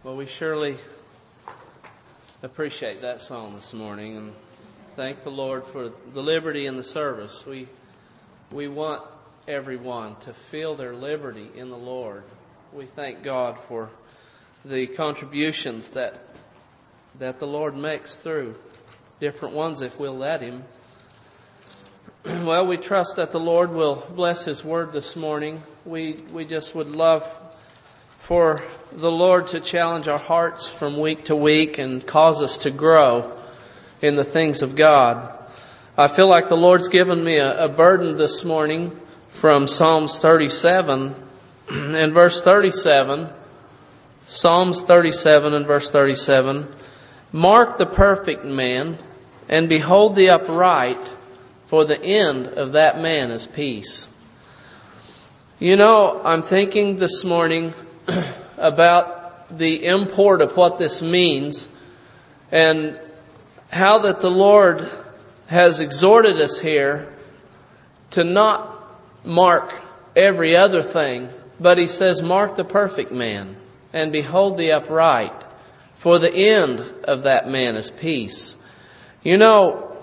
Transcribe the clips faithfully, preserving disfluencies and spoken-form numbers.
Well, we surely appreciate that song this morning and thank the Lord for the liberty in the service. We we want everyone to feel their liberty in the Lord. We thank God for the contributions that that the Lord makes through different ones if we'll let Him. Well, we trust that the Lord will bless His Word this morning. We we just would love for the Lord to challenge our hearts from week to week and cause us to grow in the things of God. I feel like the Lord's given me a, a burden this morning from Psalms thirty-seven and verse thirty-seven. Psalms thirty-seven and verse thirty-seven. Mark the perfect man and behold the upright, for the end of that man is peace. You know, I'm thinking this morning about the import of what this means and how that the Lord has exhorted us here to not mark every other thing, but He says, mark the perfect man and behold the upright, for the end of that man is peace. You know,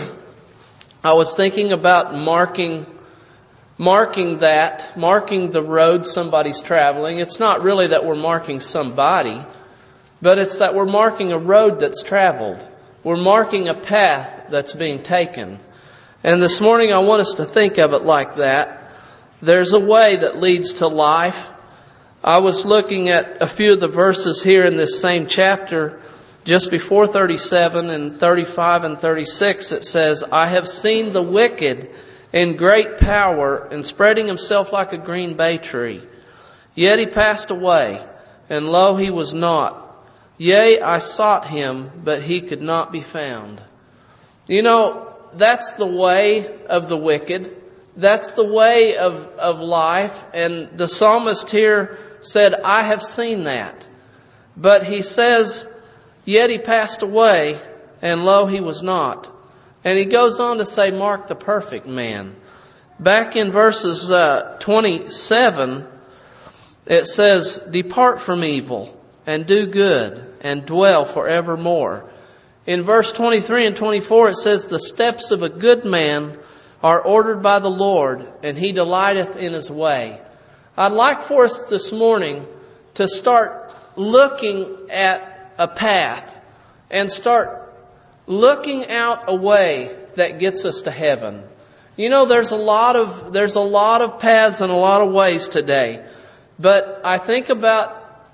I was thinking about marking Marking that, marking the road somebody's traveling. It's not really that we're marking somebody, but it's that we're marking a road that's traveled. We're marking a path that's being taken. And this morning I want us to think of it like that. There's a way that leads to life. I was looking at a few of the verses here in this same chapter, just before thirty-seven and thirty-five and thirty-six. It says, I have seen the wicked in great power and spreading himself like a green bay tree. Yet he passed away, and lo, he was not. Yea, I sought him, but he could not be found. You know, that's the way of the wicked. That's the way of, of life. And the psalmist here said, I have seen that. But he says, yet he passed away, and lo, he was not. And he goes on to say, mark the perfect man. Back in verses uh, twenty-seven, it says, depart from evil and do good and dwell forevermore. In verse twenty-three and twenty-four, it says, the steps of a good man are ordered by the Lord, and He delighteth in His way. I'd like for us this morning to start looking at a path and start looking out a way that gets us to heaven. You know, there's a lot of there's a lot of paths and a lot of ways today. But I think about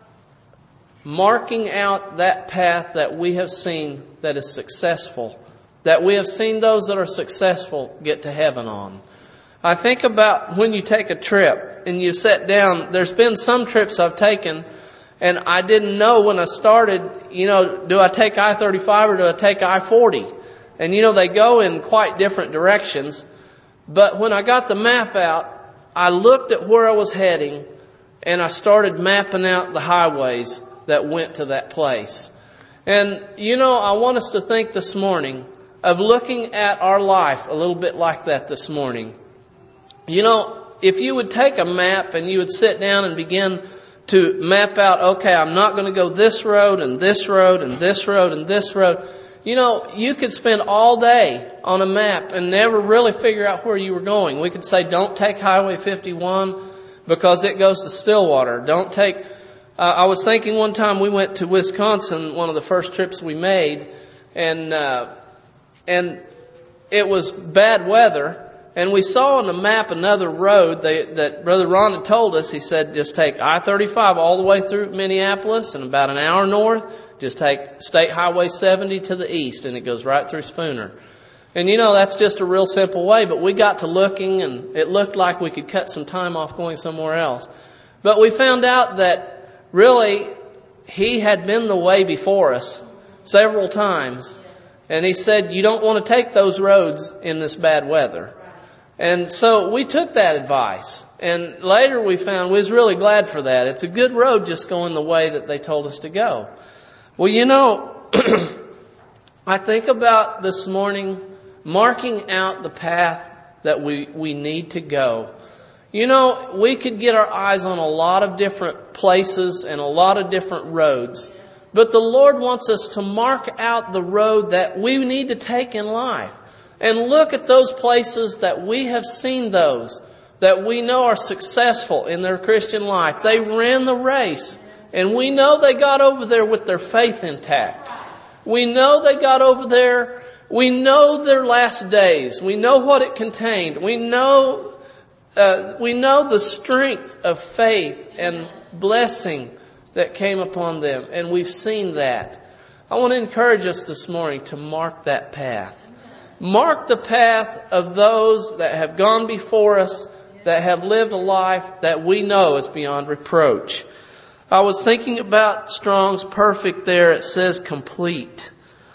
marking out that path that we have seen that is successful, that we have seen those that are successful get to heaven on. I think about when you take a trip and you sit down. There's been some trips I've taken and I didn't know when I started, you know, do I take I thirty-five or do I take I forty? And, you know, they go in quite different directions. But when I got the map out, I looked at where I was heading and I started mapping out the highways that went to that place. And, you know, I want us to think this morning of looking at our life a little bit like that this morning. You know, if you would take a map and you would sit down and begin to map out, okay, I'm not going to go this road and this road and this road and this road. You know, you could spend all day on a map and never really figure out where you were going. We could say, don't take Highway fifty-one because it goes to Stillwater. Don't take, uh, I was thinking one time we went to Wisconsin, one of the first trips we made, and, uh, and it was bad weather. And we saw on the map another road that, that Brother Ron had told us. He said, just take I thirty-five all the way through Minneapolis and about an hour north. Just take State Highway seventy to the east and it goes right through Spooner. And you know, that's just a real simple way. But we got to looking and it looked like we could cut some time off going somewhere else. But we found out that really He had been the way before us several times. And He said, you don't want to take those roads in this bad weather. And so we took that advice. And later we found we was really glad for that. It's a good road just going the way that they told us to go. Well, you know, I think about this morning marking out the path that we, we need to go. You know, we could get our eyes on a lot of different places and a lot of different roads. But the Lord wants us to mark out the road that we need to take in life. And look at those places that we have seen those that we know are successful in their Christian life. They ran the race. And we know they got over there with their faith intact. We know they got over there. We know their last days. We know what it contained. We know, uh, we know the strength of faith and blessing that came upon them. And we've seen that. I want to encourage us this morning to mark that path. Mark the path of those that have gone before us, that have lived a life that we know is beyond reproach. I was thinking about Strong's perfect there. It says complete.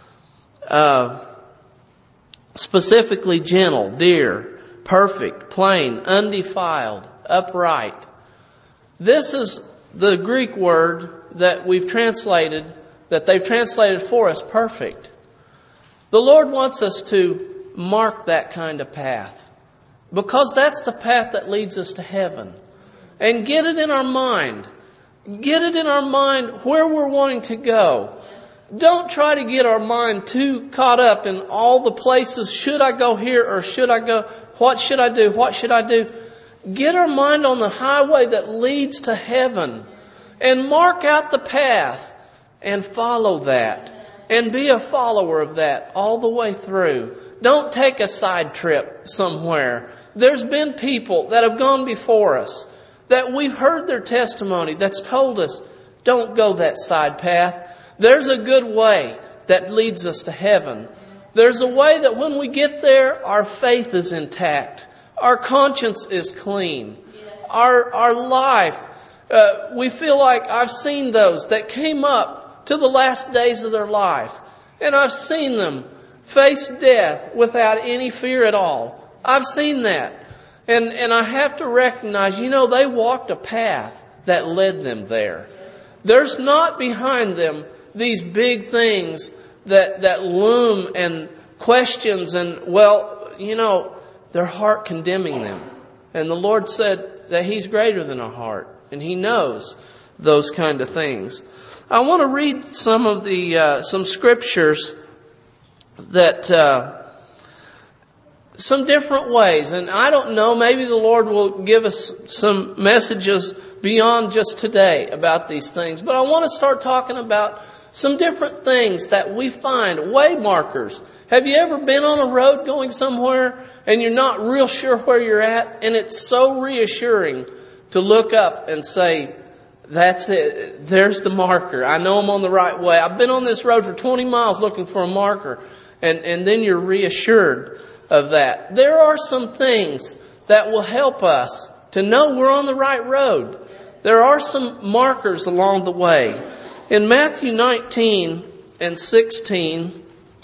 Uh, specifically gentle, dear, perfect, plain, undefiled, upright. This is the Greek word that we've translated, that they've translated for us, perfect. The Lord wants us to mark that kind of path, because that's the path that leads us to heaven. And get it in our mind. Get it in our mind where we're wanting to go. Don't try to get our mind too caught up in all the places. Should I go here or should I go? What should I do? What should I do? Get our mind on the highway that leads to heaven. And mark out the path and follow that. And be a follower of that all the way through. Don't take a side trip somewhere. There's been people that have gone before us, that we've heard their testimony, that's told us, don't go that side path. There's a good way that leads us to heaven. There's a way that when we get there, our faith is intact. Our conscience is clean. Our, our life, uh, we feel like I've seen those that came up to the last days of their life. And I've seen them face death without any fear at all. I've seen that. And, and I have to recognize, you know, they walked a path that led them there. There's not behind them these big things that, that loom and questions and, well, you know, their heart condemning them. And the Lord said that He's greater than our heart. And He knows those kind of things. I want to read some of the, uh, some scriptures that, uh, some different ways. And I don't know, maybe the Lord will give us some messages beyond just today about these things. But I want to start talking about some different things that we find, way markers. Have you ever been on a road going somewhere and you're not real sure where you're at? And it's so reassuring to look up and say, that's it. There's the marker. I know I'm on the right way. I've been on this road for twenty miles looking for a marker. And, and then you're reassured of that. There are some things that will help us to know we're on the right road. There are some markers along the way. In Matthew nineteen and sixteen,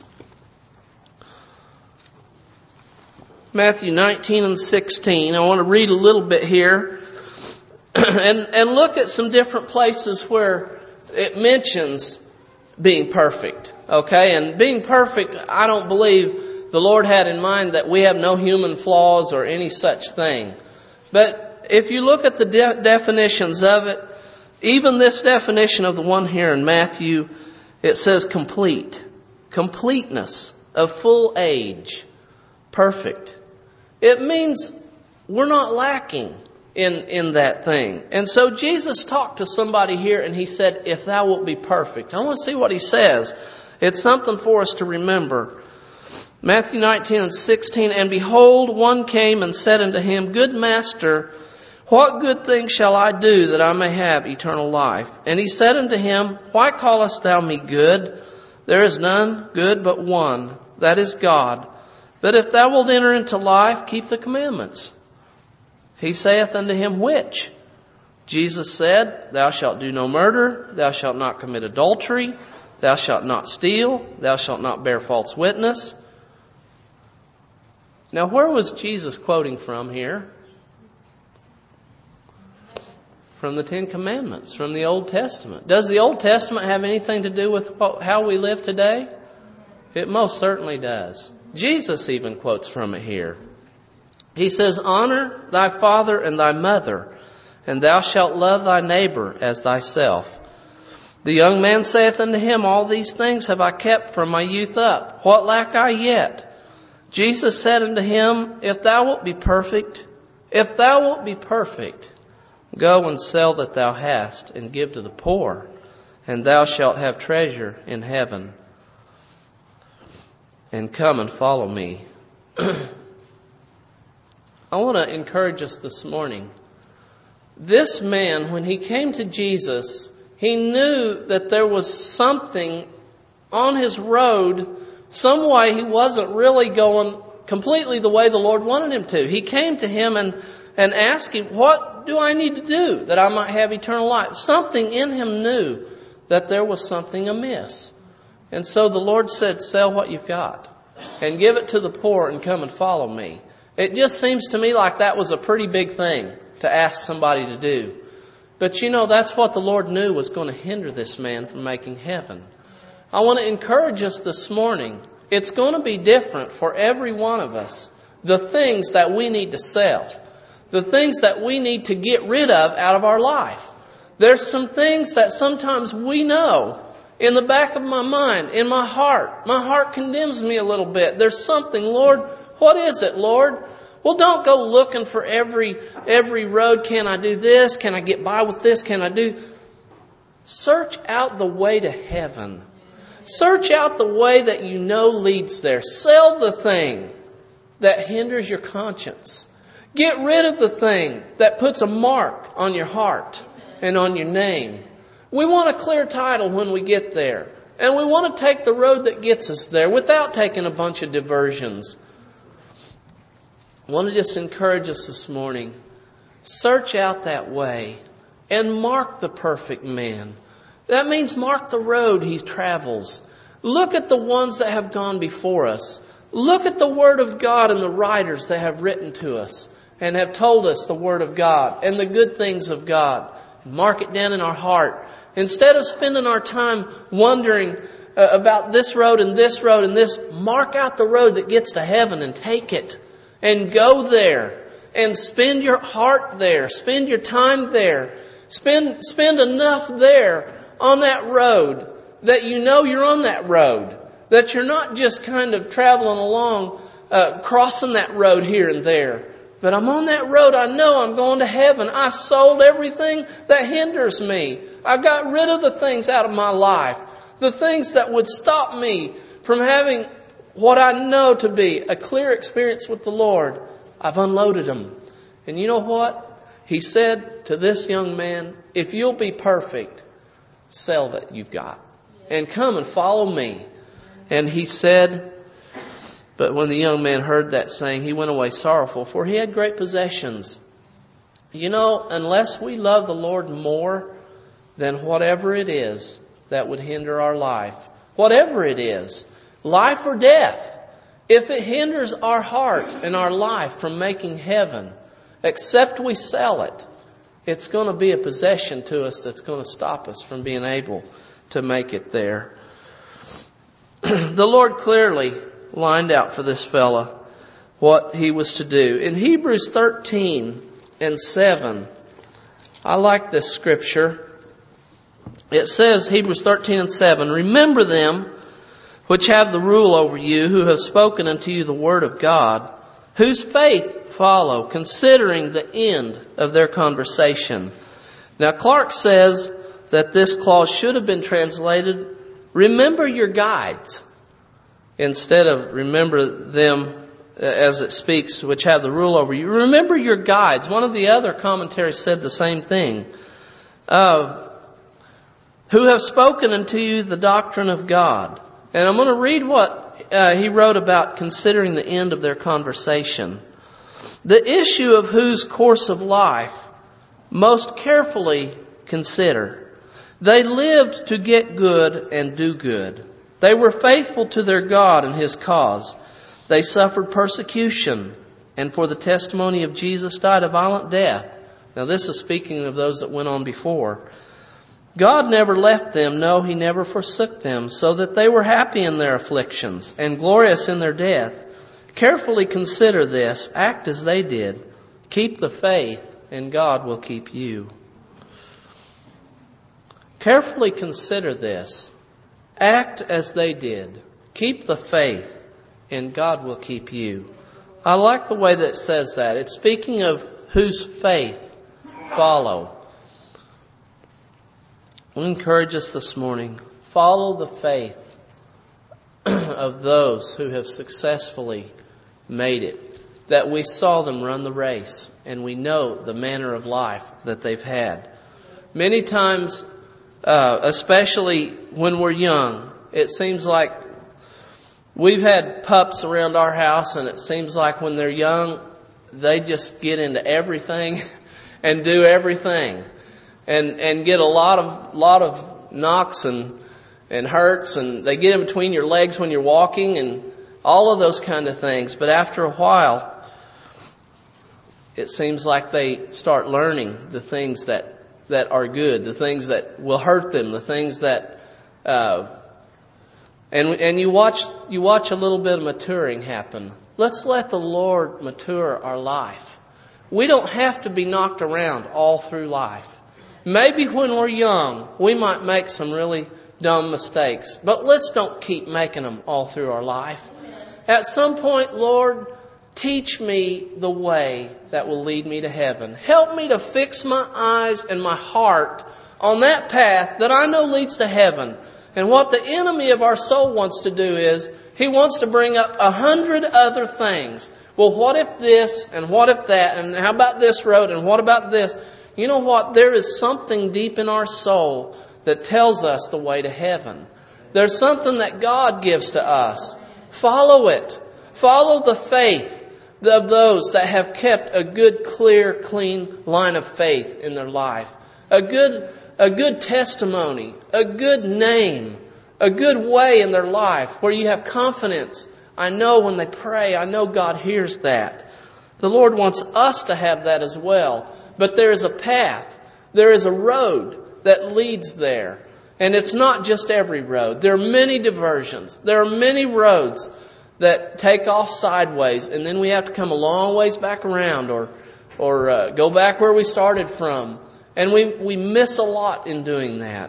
Matthew nineteen and sixteen, I want to read a little bit here and, and look at some different places where it mentions being perfect. Okay, and being perfect, I don't believe the Lord had in mind that we have no human flaws or any such thing. But if you look at the de- definitions of it, even this definition of the one here in Matthew, it says complete. Completeness of full age. Perfect. It means we're not lacking in, in that thing. And so Jesus talked to somebody here and He said, if thou wilt be perfect. I want to see what He says. It's something for us to remember. Matthew nineteen and sixteen, and behold, one came and said unto Him, Good Master, what good thing shall I do that I may have eternal life? And He said unto him, Why callest thou me good? There is none good but one, that is God. But if thou wilt enter into life, keep the commandments. He saith unto him, Which? Jesus said, Thou shalt do no murder, thou shalt not commit adultery, thou shalt not steal, thou shalt not bear false witness. Now, where was Jesus quoting from here? From the Ten Commandments, from the Old Testament. Does the Old Testament have anything to do with how we live today? It most certainly does. Jesus even quotes from it here. He says, honor thy father and thy mother, and thou shalt love thy neighbor as thyself. The young man saith unto him, all these things have I kept from my youth up. What lack I yet? Jesus said unto him, if thou wilt be perfect, if thou wilt be perfect, go and sell that thou hast, and give to the poor, and thou shalt have treasure in heaven. And come and follow me. I want to encourage us this morning. This man, when he came to Jesus, he knew that there was something on his road, some way he wasn't really going completely the way the Lord wanted him to. He came to him and, and asked him, what do I need to do that I might have eternal life? Something in him knew that there was something amiss. And so the Lord said, sell what you've got and give it to the poor and come and follow me. It just seems to me like that was a pretty big thing to ask somebody to do. But you know, that's what the Lord knew was going to hinder this man from making heaven. I want to encourage us this morning. It's going to be different for every one of us. The things that we need to sell. The things that we need to get rid of out of our life. There's some things that sometimes we know in the back of my mind, in my heart. My heart condemns me a little bit. There's something, Lord, what is it, Lord? Well, don't go looking for every every road. Can I do this? Can I get by with this? Can I do? Search out the way to heaven. Search out the way that you know leads there. Sell the thing that hinders your conscience. Get rid of the thing that puts a mark on your heart and on your name. We want a clear title when we get there. And we want to take the road that gets us there without taking a bunch of diversions. I want to just encourage us this morning. Search out that way and mark the perfect man. That means mark the road he travels. Look at the ones that have gone before us. Look at the Word of God and the writers that have written to us and have told us the Word of God and the good things of God. Mark it down in our heart. Instead of spending our time wondering uh, about this road and this road and this, mark out the road that gets to heaven and take it. And go there and spend your heart there. Spend your time there. Spend, spend enough there on that road that you know you're on that road. That you're not just kind of traveling along, uh, crossing that road here and there. But I'm on that road. I know I'm going to heaven. I've sold everything that hinders me. I've got rid of the things out of my life. The things that would stop me from having what I know to be a clear experience with the Lord. I've unloaded them. And you know what? He said to this young man, if you'll be perfect, sell that you've got and come and follow me. And he said, but when the young man heard that saying, he went away sorrowful, for he had great possessions. You know, unless we love the Lord more than whatever it is that would hinder our life, whatever it is, life or death, if it hinders our heart and our life from making heaven, except we sell it, it's going to be a possession to us that's going to stop us from being able to make it there. The Lord clearly lined out for this fella what he was to do. In Hebrews thirteen and seven, I like this scripture. It says, Hebrews thirteen and seven, remember them which have the rule over you, who have spoken unto you the word of God, whose faith follow, considering the end of their conversation. Now Clark says that this clause should have been translated, remember your guides, instead of remember them as it speaks, which have the rule over you. Remember your guides. One of the other commentaries said the same thing. Uh, who have spoken unto you the doctrine of God. And I'm going to read what uh, he wrote about considering the end of their conversation. The issue of whose course of life most carefully consider. They lived to get good and do good. They were faithful to their God and His cause. They suffered persecution, and for the testimony of Jesus died a violent death. Now this is speaking of those that went on before. God never left them, no, He never forsook them, so that they were happy in their afflictions and glorious in their death, Carefully consider this. Act as they did. Keep the faith, and God will keep you. Carefully consider this. Act as they did. Keep the faith, and God will keep you. I like the way that it says that. It's speaking of whose faith follow. I encourage us this morning. Follow the faith of those who have successfully made it. That we saw them run the race, and we know the manner of life that they've had. Many times, uh, especially when we're young, it seems like we've had pups around our house, and it seems like when they're young, they just get into everything and do everything, and and get a lot of lot of knocks and and hurts, and they get in between your legs when you're walking, and all of those kind of things. But after a while, it seems like they start learning the things that, that are good, the things that will hurt them, the things that, uh, and and you watch you watch a little bit of maturing happen. Let's let the Lord mature our life. We don't have to be knocked around all through life. Maybe when we're young, we might make some really dumb mistakes, but let's don't keep making them all through our life. At some point, Lord, teach me the way that will lead me to heaven. Help me to fix my eyes and my heart on that path that I know leads to heaven. And what the enemy of our soul wants to do is, he wants to bring up a hundred other things. Well, what if this, and what if that, and how about this road, and what about this? You know what? There is something deep in our soul that tells us the way to heaven. There's something that God gives to us. Follow it. Follow the faith of those that have kept a good, clear, clean line of faith in their life. A good, a good testimony, a good name, a good way in their life where you have confidence. I know when they pray, I know God hears that. The Lord wants us to have that as well. But there is a path. There is a road that leads there. And it's not just every road. There are many diversions. There are many roads that take off sideways, and then we have to come a long ways back around, or or uh, go back where we started from. And we, we miss a lot in doing that.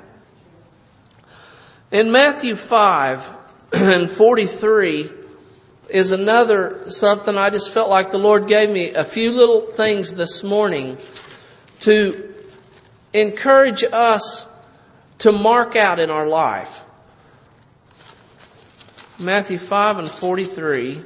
In Matthew five and forty-three is another something I just felt like the Lord gave me a few little things this morning to encourage us to mark out in our life. Matthew five and forty-three.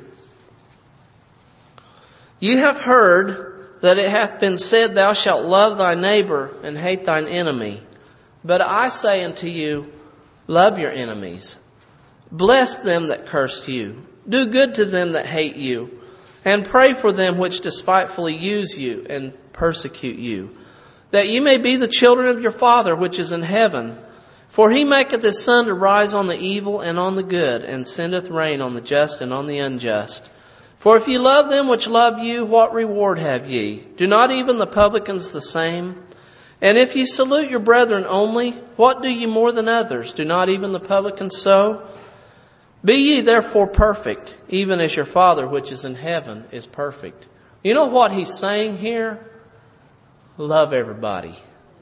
You have heard that it hath been said, Thou shalt love thy neighbor and hate thine enemy. But I say unto you, love your enemies. Bless them that curse you. Do good to them that hate you. And pray for them which despitefully use you and persecute you, that you may be the children of your Father which is in heaven. For he maketh his sun to rise on the evil and on the good, and sendeth rain on the just and on the unjust. For if ye love them which love you, what reward have ye? Do not even the publicans the same? And if ye salute your brethren only, what do ye more than others? Do not even the publicans so? Be ye therefore perfect, even as your Father which is in heaven is perfect. You know what he's saying here? Love everybody.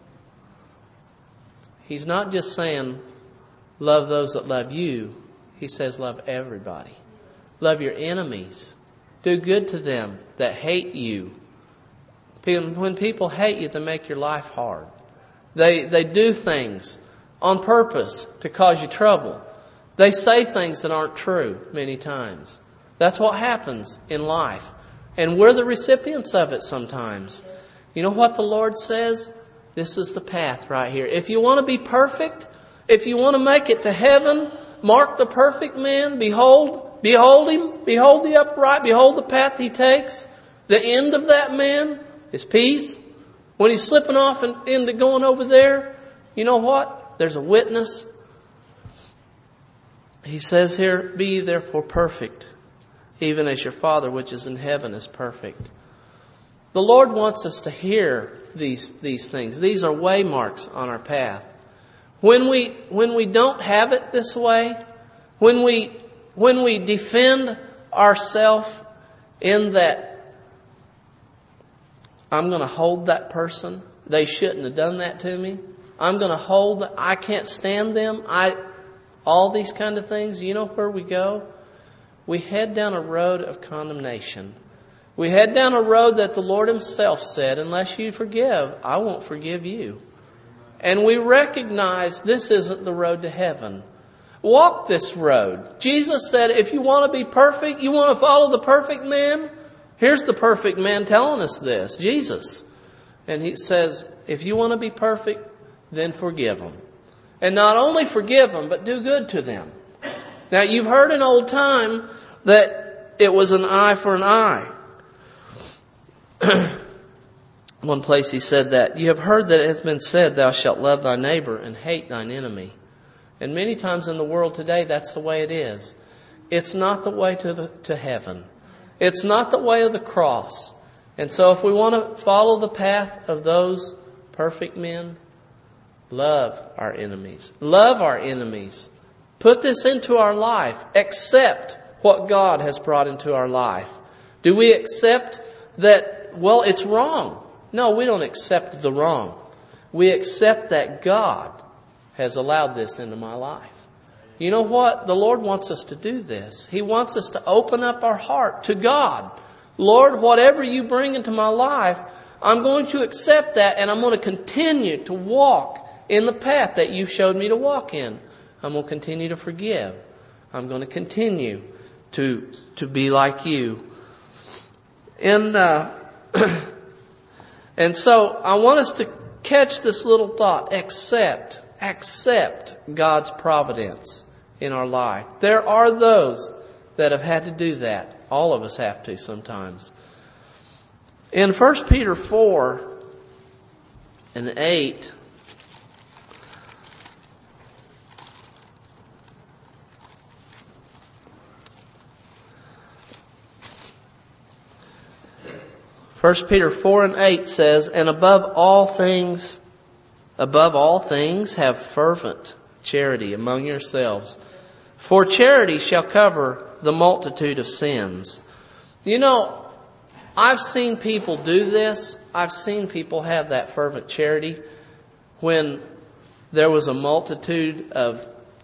He's not just saying, love those that love you. He says, love everybody. Love your enemies. Do good to them that hate you. When people hate you, they make your life hard. They, they do things on purpose to cause you trouble. They say things that aren't true many times. That's what happens in life. And we're the recipients of it sometimes. You know what the Lord says? This is the path right here. If you want to be perfect, if you want to make it to heaven, mark the perfect man. Behold, behold him. Behold the upright. Behold the path he takes. The end of that man is peace. When he's slipping off and into going over there, you know what? There's a witness. He says here, be ye therefore perfect, even as your Father which is in heaven is perfect. The Lord wants us to hear these these things. These are waymarks on our path. When we when we don't have it this way, when we when we defend ourselves in that I'm going to hold that person. They shouldn't have done that to me. I'm going to hold, I can't stand them. I, all these kind of things. You know where we go? We head down a road of condemnation. We head down a road that the Lord Himself said, unless you forgive, I won't forgive you. And we recognize this isn't the road to heaven. Walk this road. Jesus said, if you want to be perfect, you want to follow the perfect man, here's the perfect man telling us this, Jesus. And He says, if you want to be perfect, then forgive them. And not only forgive them, but do good to them. Now, you've heard in old time that it was an eye for an eye. One place He said that. You have heard that it hath been said, thou shalt love thy neighbor and hate thine enemy. And many times in the world today, that's the way it is. It's not the way to the, to heaven. It's not the way of the cross. And so if we want to follow the path of those perfect men, love our enemies. Love our enemies. Put this into our life. Accept what God has brought into our life. Do we accept that, well, it's wrong? No, we don't accept the wrong. We accept that God has allowed this into my life. You know what? The Lord wants us to do this. He wants us to open up our heart to God. Lord, whatever you bring into my life, I'm going to accept that, and I'm going to continue to walk in the path that you showed me to walk in. I'm going to continue to forgive. I'm going to continue to to be like you. And uh, and so I want us to catch this little thought. Accept, accept God's providence in our life. There are those that have had to do that. All of us have to sometimes. In First Peter four and eight, First Peter four and eight says, and above all things, above all things, have fervent charity among yourselves. For charity shall cover the multitude of sins. You know, I've seen people do this. I've seen people have that fervent charity when there was a multitude of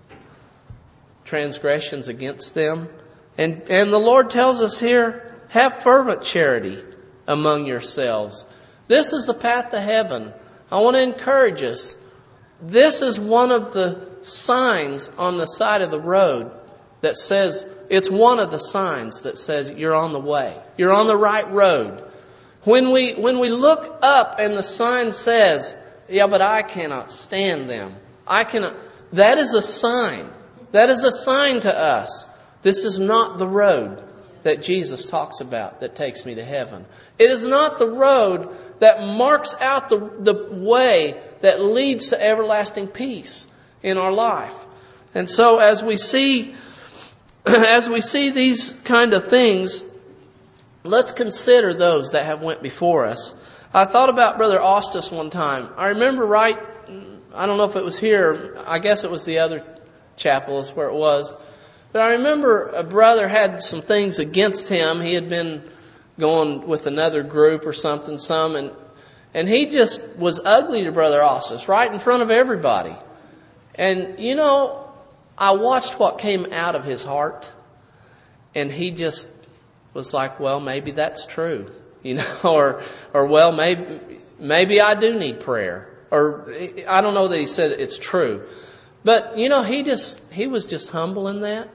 transgressions against them. And, and the Lord tells us here, have fervent charity among yourselves. This is the path to heaven. I want to encourage us. This is one of the signs on the side of the road that says, it's one of the signs that says you're on the way. You're on the right road. When we, when we look up and the sign says, yeah, but I cannot stand them. I cannot. That is a sign. That is a sign to us. This is not the road that Jesus talks about that takes me to heaven. It is not the road that marks out the, the way that leads to everlasting peace in our life. And so as we see, as we see these kind of things, let's consider those that have went before us. I thought about Brother Ostis one time. I remember right, I don't know if it was here, I guess it was the other chapel is where it was. But I remember a brother had some things against him. He had been going with another group or something, some, and and he just was ugly to Brother Ostis right in front of everybody. And, you know, I watched what came out of his heart, and he just was like, well, maybe that's true, you know, or, or well, maybe, maybe I do need prayer. Or I don't know that he said it's true. But, you know, he just, he was just humble in that.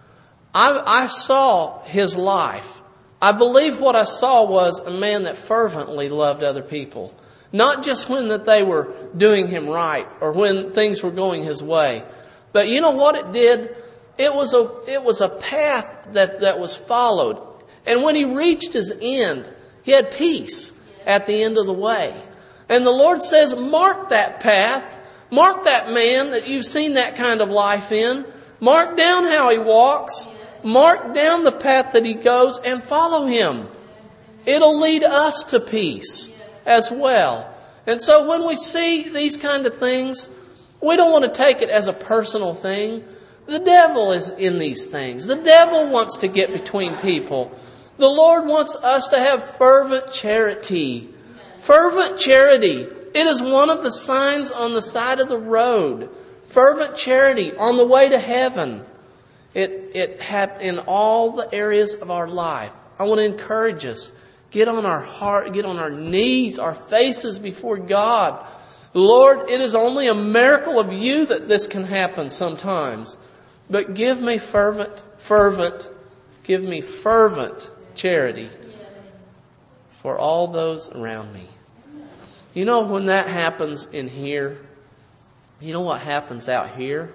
I, I saw his life. I believe what I saw was a man that fervently loved other people. Not just when that they were doing him right or when things were going his way. But you know what it did? It was a, it was a path that, that was followed. And when he reached his end, he had peace at the end of the way. And the Lord says, mark that path. Mark that man that you've seen that kind of life in. Mark down how he walks. Mark down the path that he goes and follow him. It'll lead us to peace as well. And so when we see these kind of things, we don't want to take it as a personal thing. The devil is in these things. The devil wants to get between people. The Lord wants us to have fervent charity. Fervent charity. It is one of the signs on the side of the road. Fervent charity on the way to heaven. It, it hap- in all the areas of our life. I want to encourage us. Get on our heart, get on our knees, our faces before God. Lord, it is only a miracle of you that this can happen sometimes. But give me fervent, fervent, give me fervent charity for all those around me. You know, when that happens in here, you know what happens out here?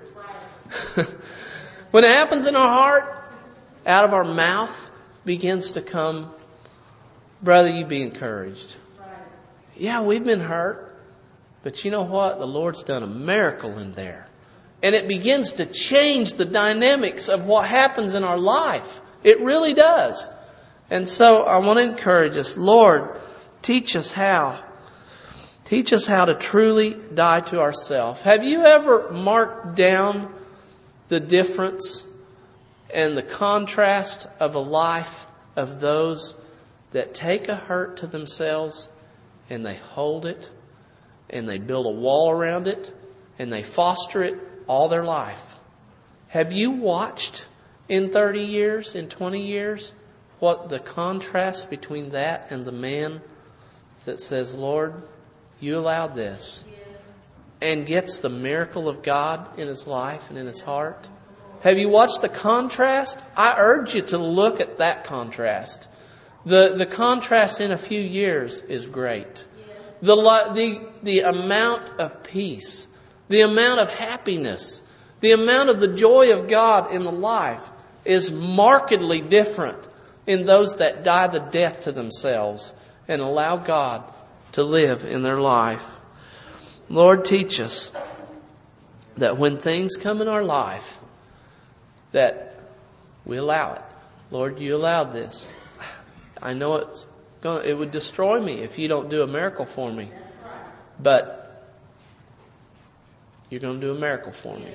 When it happens in our heart, out of our mouth begins to come, brother, you be encouraged. Yeah, we've been hurt. But you know what? The Lord's done a miracle in there. And it begins to change the dynamics of what happens in our life. It really does. And so I want to encourage us, Lord, teach us how. Teach us how to truly die to ourselves. Have you ever marked down the difference and the contrast of a life of those that take a hurt to themselves and they hold it and they build a wall around it and they foster it all their life? Have you watched in thirty years, in twenty years, what the contrast between that and the man that says, Lord, you allowed this, and gets the miracle of God in his life and in his heart? Have you watched the contrast? I urge you to look at that contrast. The, the contrast in a few years is great. The, the, the amount of peace, the amount of happiness, the amount of the joy of God in the life is markedly different in those that die the death to themselves and allow God to live in their life. Lord, teach us that when things come in our life, that we allow it. Lord, you allowed this. I know it's going it would destroy me if you don't do a miracle for me. But you're going to do a miracle for me.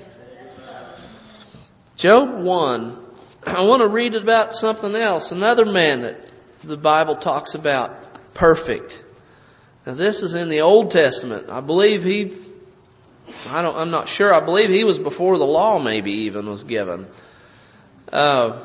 Job one. I want to read about something else. Another man that the Bible talks about, perfect. Now this is in the Old Testament. I believe he, I don't, I'm not sure. I believe he was before the law maybe even was given. Uh,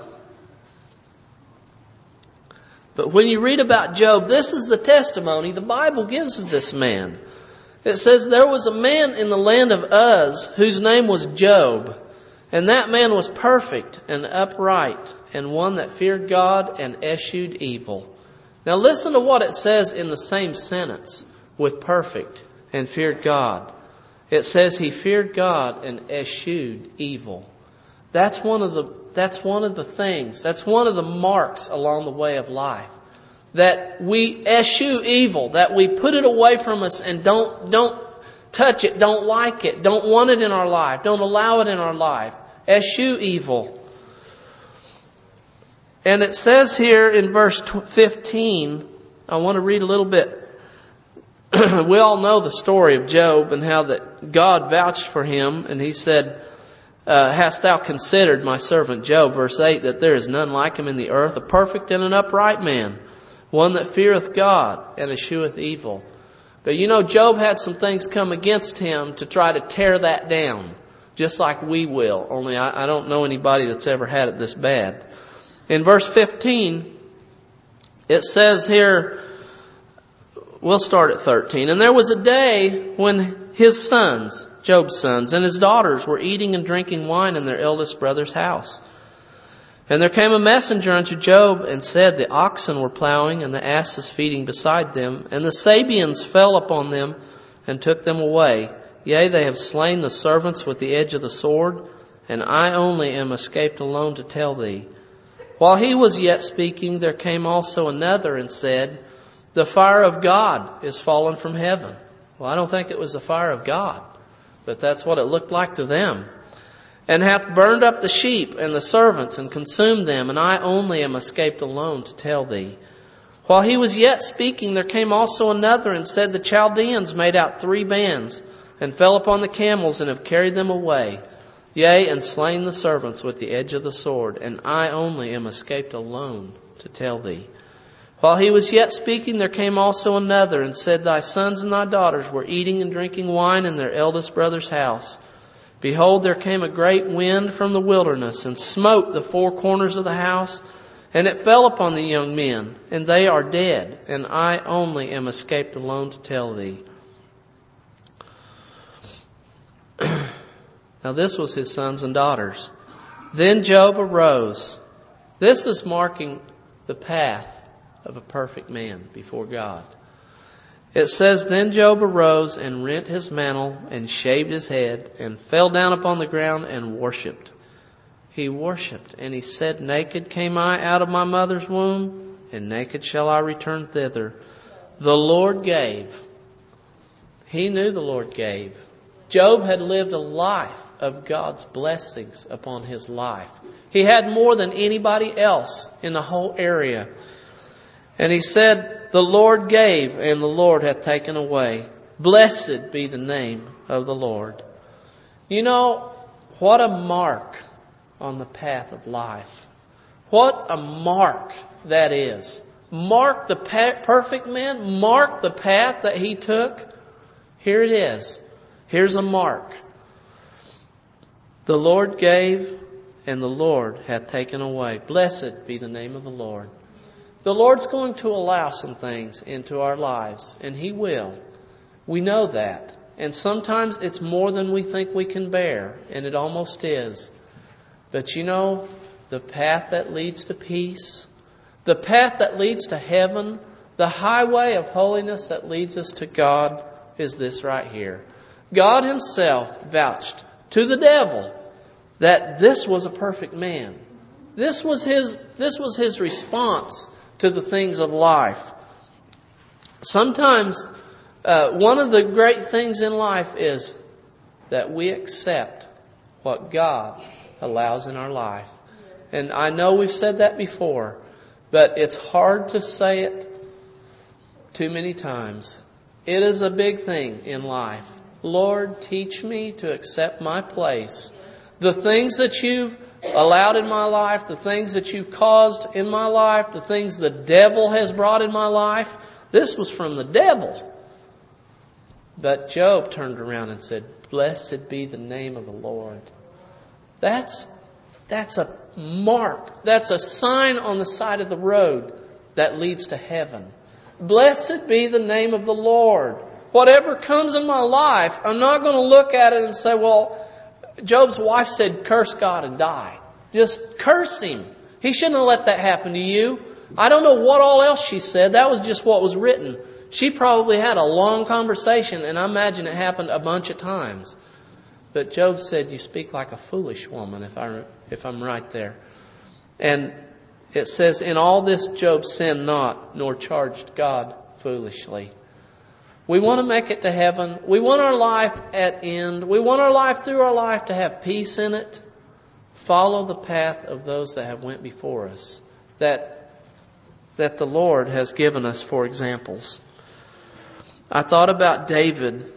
but when you read about Job, this is the testimony the Bible gives of this man. It says there was a man in the land of Uz whose name was Job. And that man was perfect and upright and one that feared God and eschewed evil. Now listen to what it says in the same sentence with perfect and feared God. It says he feared God and eschewed evil. That's one of the, that's one of the things, that's one of the marks along the way of life. That we eschew evil, that we put it away from us and don't, don't touch it, don't like it, don't want it in our life, don't allow it in our life. Eschew evil. And it says here in verse fifteen, I want to read a little bit. We all know the story of Job and how that God vouched for him. And he said, uh, hast thou considered my servant Job, verse eight, that there is none like him in the earth, a perfect and an upright man, one that feareth God and escheweth evil. But you know, Job had some things come against him to try to tear that down. Just like we will. Only I, I don't know anybody that's ever had it this bad. In verse fifteen, it says here, we'll start at thirteen. And there was a day when his sons, Job's sons, and his daughters were eating and drinking wine in their eldest brother's house. And there came a messenger unto Job and said, the oxen were plowing and the asses feeding beside them. And the Sabeans fell upon them and took them away. Yea, they have slain the servants with the edge of the sword, and I only am escaped alone to tell thee. While he was yet speaking, there came also another and said, the fire of God is fallen from heaven. Well, I don't think it was the fire of God, but that's what it looked like to them. And hath burned up the sheep and the servants and consumed them, and I only am escaped alone to tell thee. While he was yet speaking, there came also another and said, the Chaldeans made out three bands, and fell upon the camels and have carried them away. Yea, and slain the servants with the edge of the sword. And I only am escaped alone to tell thee. While he was yet speaking, there came also another, and said, Thy sons and thy daughters were eating and drinking wine in their eldest brother's house. Behold, there came a great wind from the wilderness, and smote the four corners of the house, and it fell upon the young men, and they are dead, and I only am escaped alone to tell thee. Now this was his sons and daughters. Then Job arose. This is marking the path of a perfect man before God. It says, Then Job arose and rent his mantle and shaved his head and fell down upon the ground and worshipped. He worshipped, and he said, Naked came I out of my mother's womb, and naked shall I return thither. The Lord gave. He knew the Lord gave. Job had lived a life of God's blessings upon his life. He had more than anybody else in the whole area. And he said, The Lord gave, and the Lord hath taken away. Blessed be the name of the Lord. You know, what a mark on the path of life. What a mark that is. Mark the pa- perfect man. Mark the path that he took. Here it is. Here's a mark. The Lord gave, and the Lord hath taken away. Blessed be the name of the Lord. The Lord's going to allow some things into our lives, and He will. We know that. And sometimes it's more than we think we can bear, and it almost is. But you know, the path that leads to peace, the path that leads to heaven, the highway of holiness that leads us to God is this right here. God Himself vouched to the devil that this was a perfect man. This was his, this was his response to the things of life. Sometimes uh, one of the great things in life is that we accept what God allows in our life. And I know we've said that before, but it's hard to say it too many times. It is a big thing in life. Lord, teach me to accept my place. The things that You've allowed in my life, the things that You caused in my life, the things the devil has brought in my life, this was from the devil. But Job turned around and said, Blessed be the name of the Lord. That's, that's a mark. That's a sign on the side of the road that leads to heaven. Blessed be the name of the Lord. Whatever comes in my life, I'm not going to look at it and say, well, Job's wife said, curse God and die. Just curse him. He shouldn't have let that happen to you. I don't know what all else she said. That was just what was written. She probably had a long conversation, and I imagine it happened a bunch of times. But Job said, you speak like a foolish woman, if, I, if I'm right there. And it says, in all this Job sinned not, nor charged God foolishly. We want to make it to heaven. We want our life at end. We want our life through our life to have peace in it. Follow the path of those that have went before us, that, that the Lord has given us for examples. I thought about David.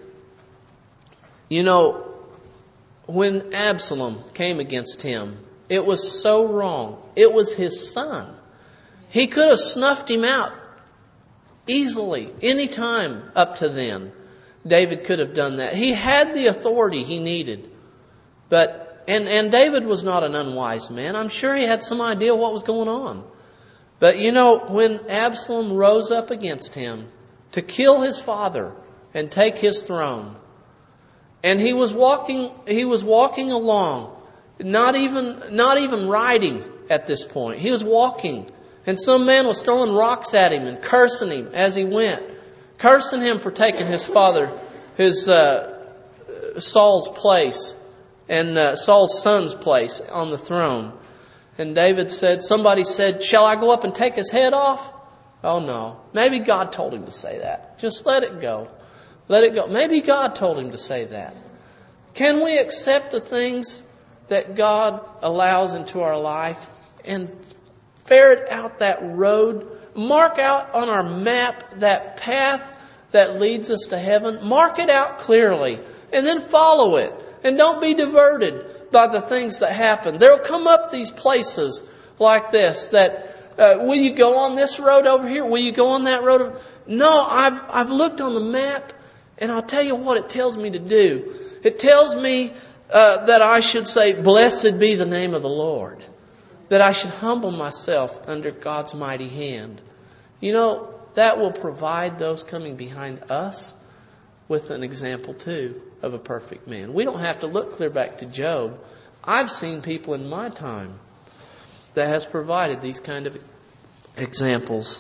You know, when Absalom came against him, it was so wrong. It was his son. He could have snuffed him out easily, any time up to then. David could have done that. He had the authority he needed. But and, and David was not an unwise man. I'm sure he had some idea what was going on. But you know, when Absalom rose up against him to kill his father and take his throne, and he was walking he was walking along, not even not even riding at this point. He was walking. And some man was throwing rocks at him and cursing him as he went. Cursing him for taking his father, his uh, Saul's place, and uh, Saul's son's place on the throne. And David said, somebody said, shall I go up and take his head off? Oh no. Maybe God told him to say that. Just let it go. Let it go. Maybe God told him to say that. Can we accept the things that God allows into our life and ferret out that road, mark out on our map that path that leads us to heaven, mark it out clearly, and then follow it. And don't be diverted by the things that happen. There will come up these places like this that uh, will you go on this road over here? Will you go on that road? Over... No, I've, I've looked on the map, and I'll tell you what it tells me to do. It tells me uh, that I should say, blessed be the name of the Lord. That I should humble myself under God's mighty hand. You know, that will provide those coming behind us with an example too of a perfect man. We don't have to look clear back to Job. I've seen people in my time that has provided these kind of examples.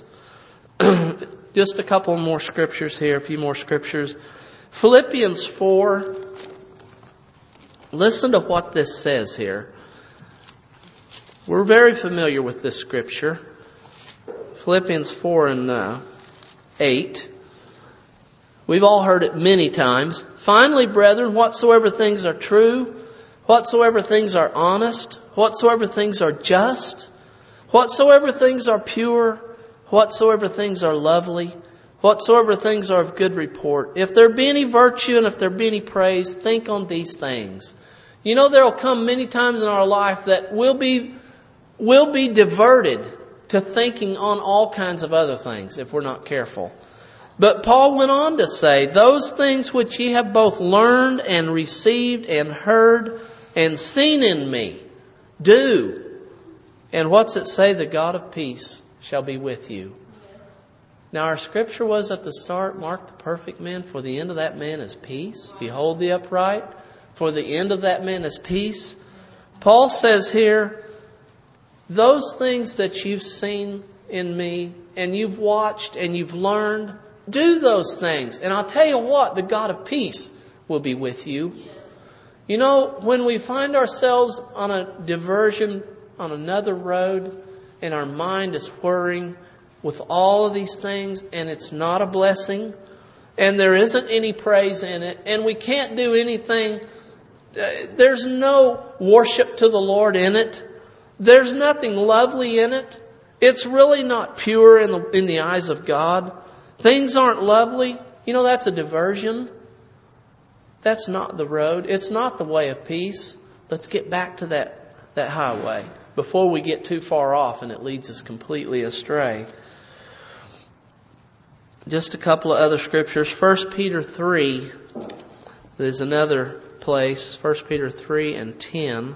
Just a couple more scriptures here, a few more scriptures. Philippians four. Listen to what this says here. We're very familiar with this scripture. Philippians four and uh, eight. We've all heard it many times. Finally, brethren, whatsoever things are true, whatsoever things are honest, whatsoever things are just, whatsoever things are pure, whatsoever things are lovely, whatsoever things are of good report, if there be any virtue and if there be any praise, think on these things. You know, there will come many times in our life that we'll be, we'll be diverted to thinking on all kinds of other things if we're not careful. But Paul went on to say, those things which ye have both learned and received and heard and seen in me, do. And what's it say? The God of peace shall be with you. Now our scripture was at the start, mark the perfect man, for the end of that man is peace. Behold the upright, for the end of that man is peace. Paul says here, those things that you've seen in me and you've watched and you've learned, do those things. And I'll tell you what, the God of peace will be with you. You know, when we find ourselves on a diversion, on another road, and our mind is whirring with all of these things, and it's not a blessing, and there isn't any praise in it, and we can't do anything, uh, there's no worship to the Lord in it, there's nothing lovely in it, it's really not pure in the, in the eyes of God. Things aren't lovely. You know, that's a diversion. That's not the road. It's not the way of peace. Let's get back to that, that highway before we get too far off and it leads us completely astray. Just a couple of other scriptures. First Peter three. There's another place. First Peter three and ten.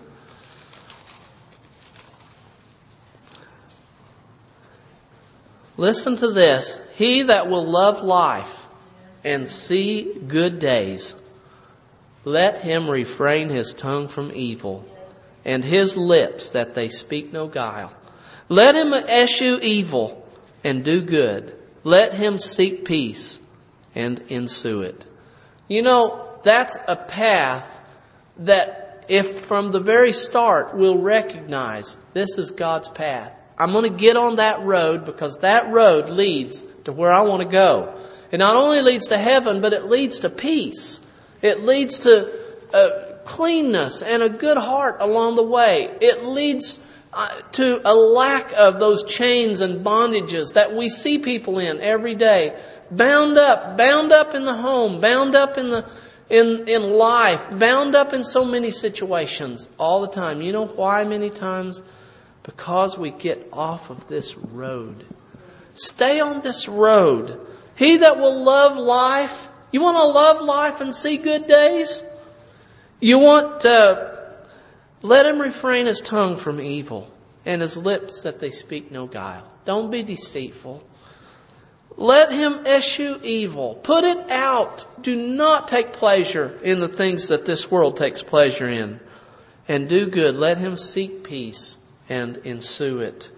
Listen to this. He that will love life and see good days, let him refrain his tongue from evil, and his lips that they speak no guile. Let him eschew evil and do good. Let him seek peace and ensue it. You know, that's a path that if from the very start we'll recognize this is God's path. I'm going to get on that road because that road leads to where I want to go. It not only leads to heaven, but it leads to peace. It leads to uh, cleanness and a good heart along the way. It leads uh, to a lack of those chains and bondages that we see people in every day. Bound up, bound up in the home, bound up in the in in life, bound up in so many situations all the time. You know why many times? Because we get off of this road. Stay on this road. He that will love life. You want to love life and see good days? You want to let him refrain his tongue from evil and his lips that they speak no guile. Don't be deceitful. Let him eschew evil. Put it out. Do not take pleasure in the things that this world takes pleasure in. And do good. Let him seek peace and ensue it.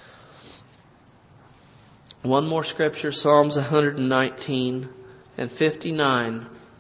One more scripture, Psalms one nineteen and fifty-nine.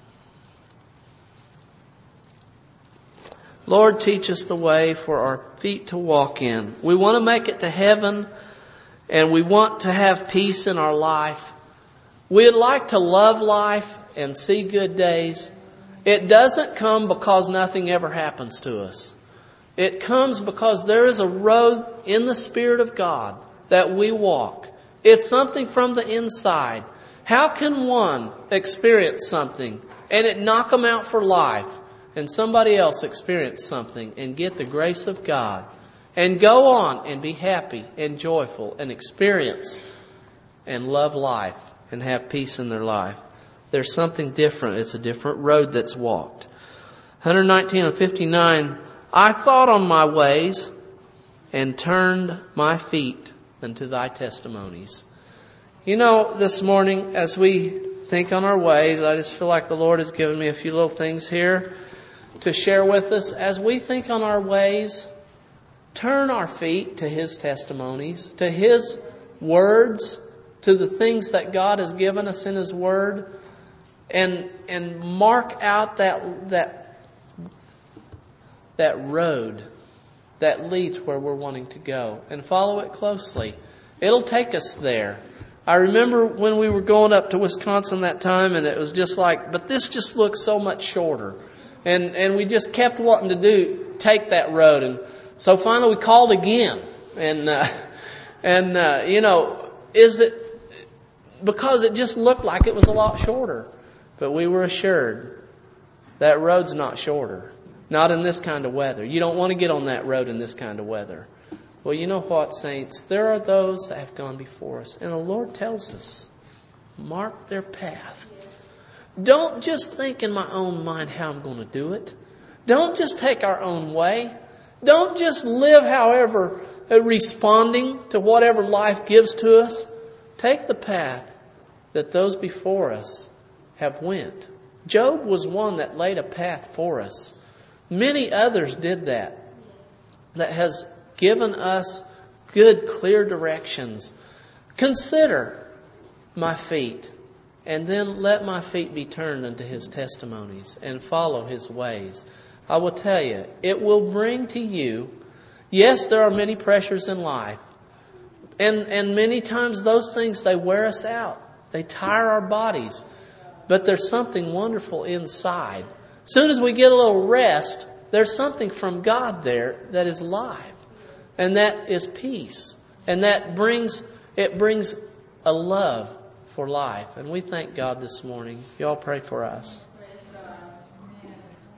Lord, teach us the way for our feet to walk in. We want to make it to heaven, and we want to have peace in our life. We'd like to love life and see good days. It doesn't come because nothing ever happens to us. It comes because there is a road in the Spirit of God that we walk. It's something from the inside. How can one experience something and it knock them out for life, and somebody else experience something and get the grace of God and go on and be happy and joyful and experience and love life and have peace in their life. There's something different. It's a different road that's walked. one nineteen and fifty-nine, I thought on my ways and turned my feet unto thy testimonies. You know, this morning as we think on our ways, I just feel like the Lord has given me a few little things here to share with us. As we think on our ways, turn our feet to His testimonies, to His words, to the things that God has given us in His Word, and and mark out that that that road that leads where we're wanting to go, and follow it closely. It'll take us there. I remember when we were going up to Wisconsin that time, and it was just like, but this just looks so much shorter. And and we just kept wanting to do, take that road. And so finally we called again. And, uh, and uh, you know, is it, because it just looked like it was a lot shorter. But we were assured that road's not shorter. Not in this kind of weather. You don't want to get on that road in this kind of weather. Well, you know what, saints? There are those that have gone before us. And the Lord tells us, mark their path. Don't just think in my own mind how I'm going to do it. Don't just take our own way. Don't just live however, uh, responding to whatever life gives to us. Take the path that those before us have went. Job was one that laid a path for us. Many others did that. That has given us good, clear directions. Consider my feet, and then let my feet be turned unto His testimonies and follow His ways. I will tell you, it will bring to you, yes, there are many pressures in life. And, and many times those things, they wear us out. They tire our bodies. But there's something wonderful inside. As soon as we get a little rest, there's something from God there that is live. And that is peace. And that brings, it brings a love for life. And we thank God this morning. Y'all pray for us.